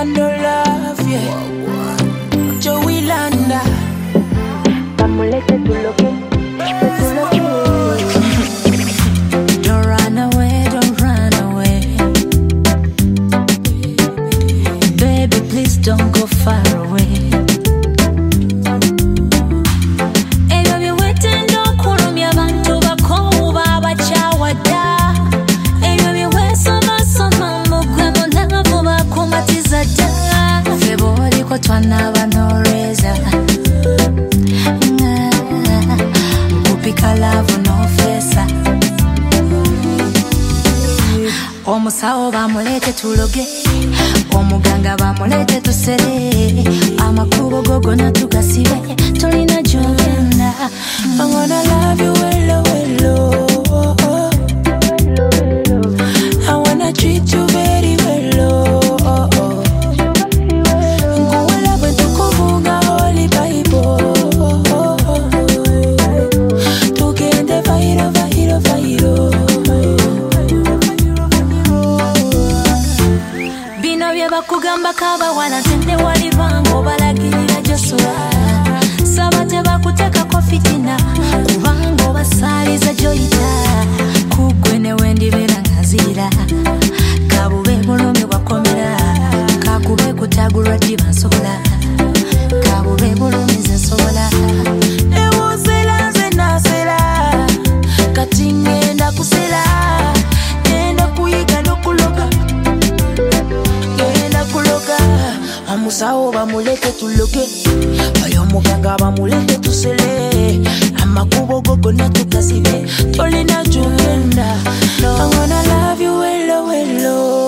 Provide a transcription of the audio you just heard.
kind of love, yeah. Joey Landa. Amulete tu loque. Don't run away, don't run away. Baby, please don't go far away. Twanaba no reza Kupika love no fesa Omusawo bamulete tuloge Omuganga bamulete tusere Amakubo gogo na tugasibe Tolina jogenda I wanna love you hello, hello. I wanna treat you very well. Kugamba kaba wana tende walivango balagirira Joshua Sabate bakuteka ko fitina kubango basaliza joyita kugwene wendi belangazira kabube bulumi bakomera kakube kutagulwa dibansola kabube bulumi zesola Ewozela zenasela katingenda kusela nenda kuyiga nokuloga Amusawo bamulete tuloge Ayo muganga bamulete tusele Amakubo gogo na tukasibe Tolina jugenda I wanna love you hello, hello.